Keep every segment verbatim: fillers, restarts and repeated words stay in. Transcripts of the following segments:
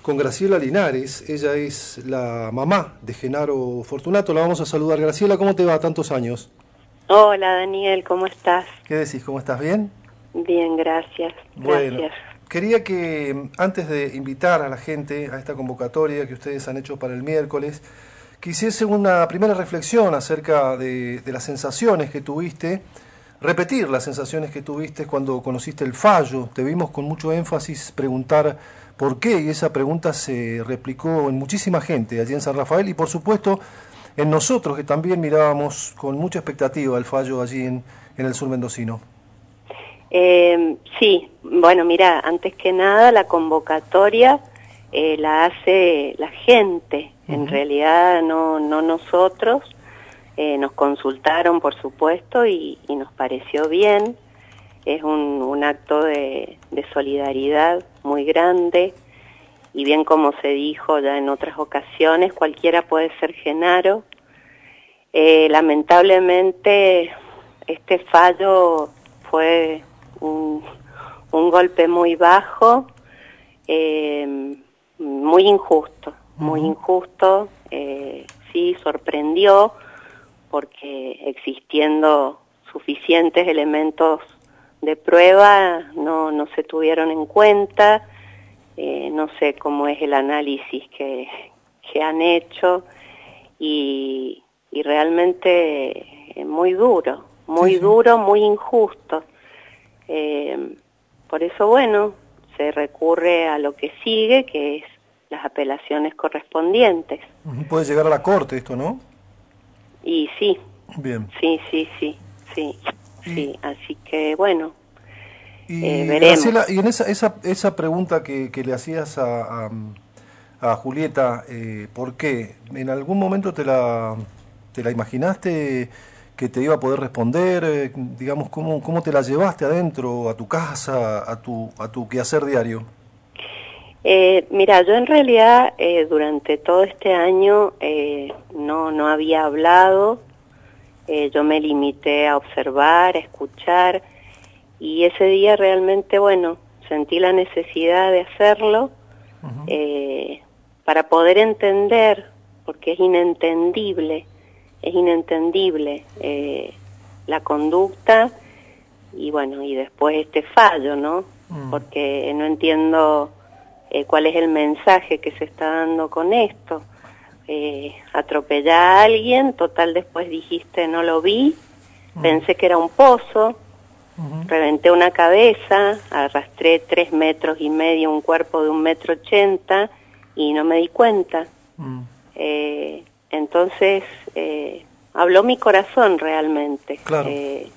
con Graciela Linares. Ella es la mamá de Genaro Fortunato. La vamos a saludar. Graciela, ¿cómo te va? Tantos años. Hola Daniel, ¿cómo estás? ¿Qué decís? ¿Cómo estás? ¿Bien? Bien, gracias. Bueno, Gracias. quería que antes de invitar a la gente a esta convocatoria que ustedes han hecho para el miércoles, que hiciese una primera reflexión acerca de, de las sensaciones que tuviste, repetir las sensaciones que tuviste cuando conociste el fallo. Te vimos con mucho énfasis preguntar por qué, y esa pregunta se replicó en muchísima gente allí en San Rafael y por supuesto en nosotros, que también mirábamos con mucha expectativa el fallo allí en, en el sur mendocino. Eh, sí, bueno, mira, antes que nada la convocatoria eh, la hace la gente, uh-huh. En realidad no, no nosotros, eh, nos consultaron por supuesto y, y nos pareció bien, es un, un acto de, de solidaridad muy grande y bien como se dijo ya en otras ocasiones, cualquiera puede ser Genaro. Eh, lamentablemente este fallo fue un, un golpe muy bajo, eh, muy injusto, muy uh-huh. injusto, eh, sí sorprendió porque existiendo suficientes elementos de prueba no, no se tuvieron en cuenta, eh, no sé cómo es el análisis que, que han hecho y, y realmente muy duro, muy sí, sí. duro, muy injusto. Eh, por eso, bueno, se recurre a lo que sigue, que es las apelaciones correspondientes. Puede llegar a la corte esto, ¿no? Y sí. Bien. Sí, sí, sí, sí, y, sí. Así que, bueno, y, eh, veremos. Graciela, y en esa, esa, esa pregunta que, que le hacías a, a, a Julieta, eh, ¿por qué? ¿En algún momento te la, te la imaginaste que te iba a poder responder? Eh, digamos, ¿cómo, cómo te la llevaste adentro, a tu casa, a tu, a tu quehacer diario? Eh, mira, yo en realidad eh, durante todo este año eh, no, no había hablado, eh, yo me limité a observar, a escuchar, y ese día realmente, bueno, sentí la necesidad de hacerlo uh-huh. eh, para poder entender, porque es inentendible, es inentendible eh, la conducta y bueno, y después este fallo, ¿no? Uh-huh. Porque no entiendo eh, cuál es el mensaje que se está dando con esto. Eh, atropellar a alguien, total después dijiste no lo vi, uh-huh. Pensé que era un pozo, uh-huh. Reventé una cabeza, arrastré tres metros y medio, un cuerpo de un metro ochenta y no me di cuenta. Uh-huh. Eh, entonces eh, habló mi corazón realmente. Claro. Eh,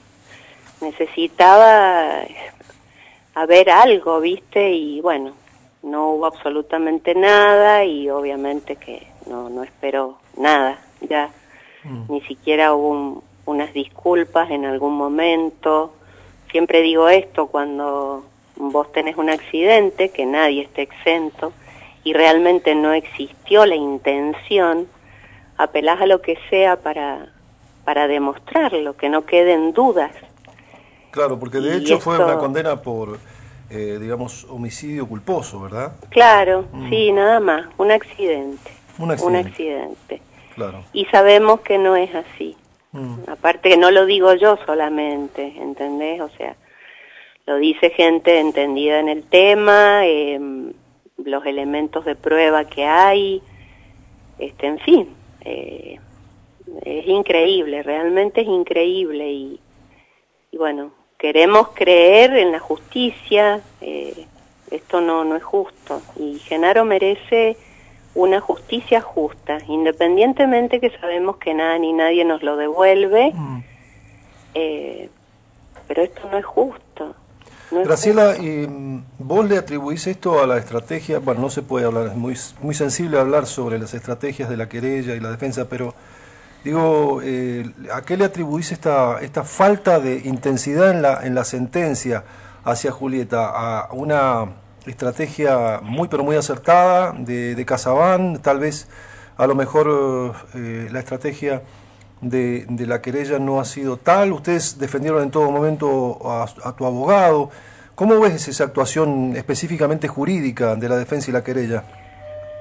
necesitaba haber algo, ¿viste? Y bueno, no hubo absolutamente nada y obviamente que no, no espero nada, ya mm. ni siquiera hubo un, unas disculpas en algún momento. Siempre digo esto, cuando vos tenés un accidente, que nadie esté exento, y realmente no existió la intención, apelás a lo que sea para, para demostrarlo, que no queden dudas. Claro, porque de y hecho esto... fue una condena por... Eh, digamos, homicidio culposo, ¿verdad? Claro, mm. sí, nada más, un accidente, un accidente. Un accidente. Claro. Y sabemos que no es así. Mm. Aparte que no lo digo yo solamente, ¿entendés? O sea, lo dice gente entendida en el tema, eh, los elementos de prueba que hay, este, en fin, eh, es increíble, realmente es increíble y, y bueno, queremos creer en la justicia, eh, esto no, no es justo, y Genaro merece una justicia justa, independientemente que sabemos que nada ni nadie nos lo devuelve, mm. eh, pero esto no es justo. No es Graciela, justo. ¿y vos le atribuís esto a la estrategia? Bueno, no se puede hablar, es muy, muy sensible hablar sobre las estrategias de la querella y la defensa, pero... Digo, eh, ¿a qué le atribuís esta, esta falta de intensidad en la, en la sentencia hacia Julieta? ¿A una estrategia muy pero muy acertada de, de Casabán? Tal vez, a lo mejor, eh, la estrategia de, de la querella no ha sido tal. Ustedes defendieron en todo momento a, a tu abogado. ¿Cómo ves esa actuación específicamente jurídica de la defensa y la querella?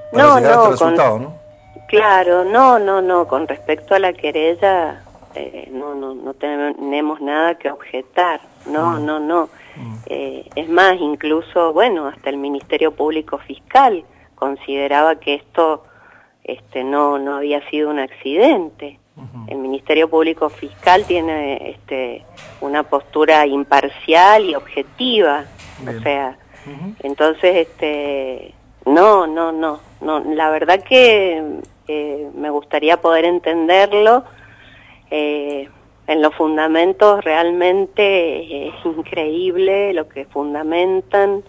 para no, llegar a no, este resultado, con, ¿no? Claro, no, no, no, con respecto a la querella, eh, no, no, no tenemos nada que objetar, no, Mm. no, no. Mm. Eh, es más, incluso, bueno, hasta el Ministerio Público Fiscal consideraba que esto este, no, no había sido un accidente. Uh-huh. El Ministerio Público Fiscal tiene este, una postura imparcial y objetiva, Bien. o sea, Uh-huh. entonces, este, no, no, no, no, la verdad que eh, me gustaría poder entenderlo. Eh, en los fundamentos realmente es increíble lo que fundamentan,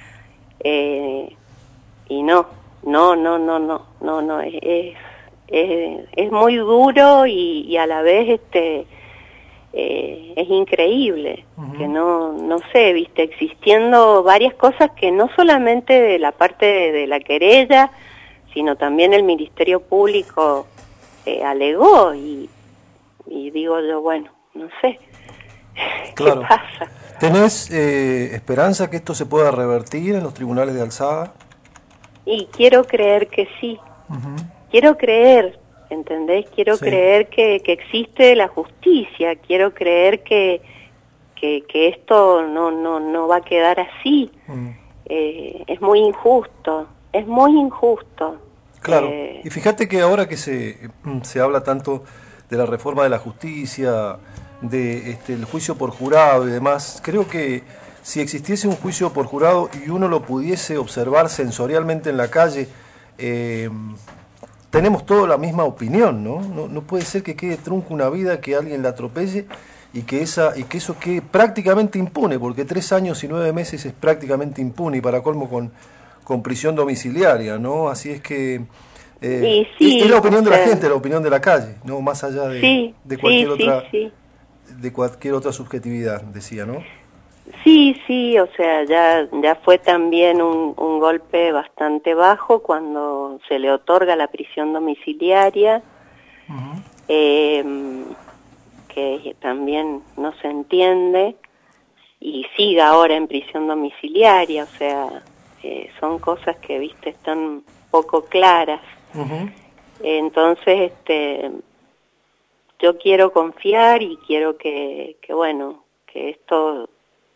eh, y no, no, no, no, no, no, no, es, es, es muy duro y, y a la vez este eh, es increíble, uh-huh. que no, no sé, viste, existiendo varias cosas que no solamente de la parte de, de la querella, sino también el Ministerio Público eh, alegó y Y digo yo, bueno, no sé, claro. ¿qué pasa? ¿Tenés eh, esperanza que esto se pueda revertir en los tribunales de alzada? Y quiero creer que sí, uh-huh. quiero creer, ¿entendés? Quiero sí. creer que, que existe la justicia, quiero creer que, que, que esto no, no, no va a quedar así. Uh-huh. eh, es muy injusto, es muy injusto. Claro, eh, y fíjate que ahora que se, se habla tanto de la reforma de la justicia, de este, el juicio por jurado y demás, creo que si existiese un juicio por jurado y uno lo pudiese observar sensorialmente en la calle, eh, tenemos toda la misma opinión, ¿no? ¿no? No puede ser que quede trunca una vida, que alguien la atropelle y que, esa, y que eso quede prácticamente impune, porque tres años y nueve meses es prácticamente impune y para colmo con, con prisión domiciliaria, ¿no? Así es que... Eh, sí, es la opinión de la sea, gente, la opinión de la calle, no más allá de, sí, de cualquier sí, otra sí, sí. de cualquier otra subjetividad, decía, ¿no? Sí, sí, o sea, ya ya fue también un, un golpe bastante bajo cuando se le otorga la prisión domiciliaria, uh-huh. eh, que también no se entiende y siga ahora en prisión domiciliaria, o sea, eh, son cosas que, viste, están poco claras. Uh-huh. Entonces, este, yo quiero confiar y quiero que, que bueno, que esto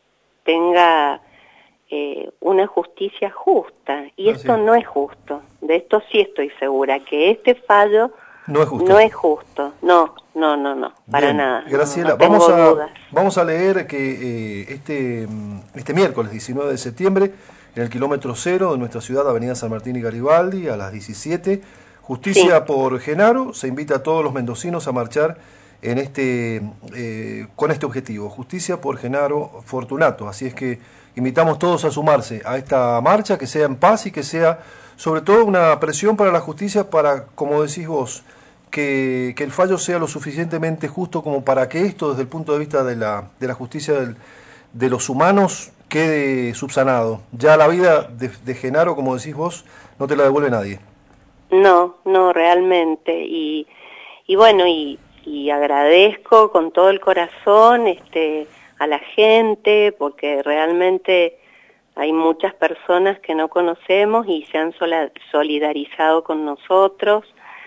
tenga eh, una justicia justa, y ah, esto sí. no es justo, de esto sí estoy segura, que este fallo no es justo, no, es justo. no, no, no, no, para Bien. nada. Graciela, no, no tengo vamos, a, dudas. vamos a leer que eh, este, este miércoles diecinueve de septiembre, en el kilómetro cero de nuestra ciudad, Avenida San Martín y Garibaldi, a las diecisiete, Justicia sí. por Genaro, se invita a todos los mendocinos a marchar en este, eh, con este objetivo, Justicia por Genaro Fortunato. Así es que invitamos todos a sumarse a esta marcha, que sea en paz y que sea sobre todo una presión para la justicia para, como decís vos, que, que el fallo sea lo suficientemente justo como para que esto, desde el punto de vista de la, de la justicia del, de los humanos, quede subsanado. Ya la vida de, de Genaro, como decís vos, no te la devuelve nadie. No, no, realmente. Y, y bueno, y, y agradezco con todo el corazón este, a la gente, porque realmente hay muchas personas que no conocemos y se han solidarizado con nosotros.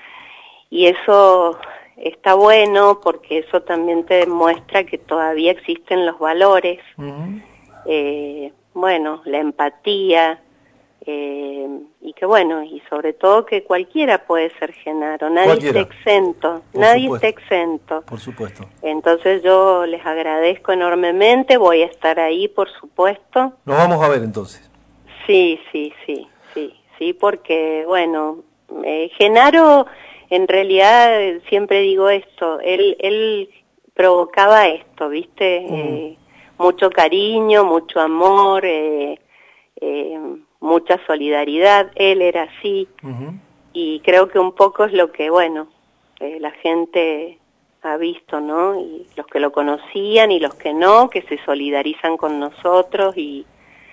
Y eso está bueno porque eso también te demuestra que todavía existen los valores. Uh-huh. eh, bueno, la empatía. Eh, y que bueno, y sobre todo que cualquiera puede ser Genaro, nadie cualquiera. está exento, Por nadie supuesto. está exento. Por supuesto. Entonces yo les agradezco enormemente, voy a estar ahí, por supuesto. Nos vamos a ver entonces. Sí, sí, sí, sí, sí, porque bueno, eh, Genaro, en realidad siempre digo esto, él, él provocaba esto, ¿viste? Uh-huh. Eh, mucho cariño, mucho amor, eh, eh, mucha solidaridad, él era así, uh-huh. y creo que un poco es lo que, bueno, eh, la gente ha visto, ¿no? Y los que lo conocían y los que no, que se solidarizan con nosotros, y,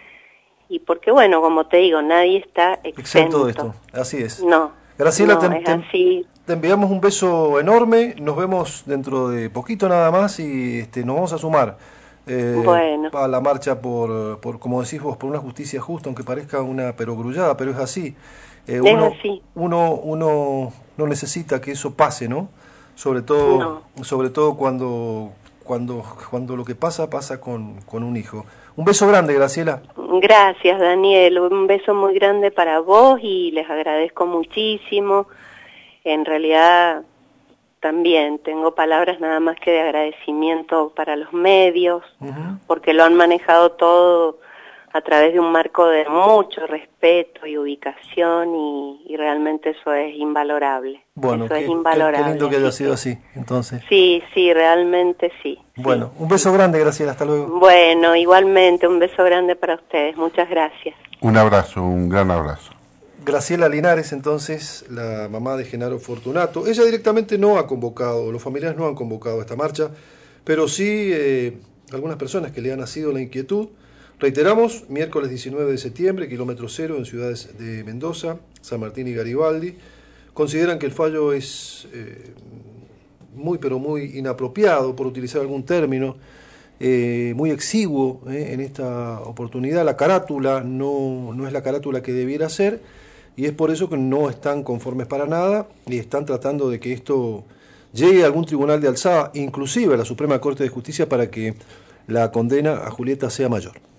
y porque, bueno, como te digo, nadie está exento. Exento de esto, así es. No, Graciela, no, te, es así. te enviamos un beso enorme, nos vemos dentro de poquito nada más y este, nos vamos a sumar. Eh, bueno. a la marcha por, por, como decís vos, por una justicia justa, aunque parezca una perogrullada, pero es así. Eh, uno, es así. uno, uno no necesita que eso pase, ¿no? Sobre todo, No. sobre todo cuando, cuando, cuando lo que pasa, pasa con, con un hijo. Un beso grande, Graciela. Gracias, Daniel. Un beso muy grande para vos y les agradezco muchísimo. En realidad, también tengo palabras nada más que de agradecimiento para los medios, Uh-huh. porque lo han manejado todo a través de un marco de mucho respeto y ubicación y, y realmente eso es invalorable. Bueno, eso qué, es qué, invalorable. qué lindo que haya así sido que, así, entonces. sí, sí, realmente sí. Bueno, sí, un beso sí. grande, Graciela, hasta luego. Bueno, igualmente, un beso grande para ustedes. Muchas gracias. Un abrazo, un gran abrazo. Graciela Linares, entonces, la mamá de Genaro Fortunato. Ella directamente no ha convocado, los familiares no han convocado esta marcha, pero sí eh, algunas personas que le han nacido la inquietud. Reiteramos, miércoles diecinueve de septiembre, kilómetro cero en ciudades de Mendoza, San Martín y Garibaldi. Consideran que el fallo es eh, muy, pero muy inapropiado, por utilizar algún término, eh, muy exiguo eh, en esta oportunidad. La carátula no, no es la carátula que debiera ser, y es por eso que no están conformes para nada y están tratando de que esto llegue a algún tribunal de alzada, inclusive a la Suprema Corte de Justicia, para que la condena a Julieta sea mayor.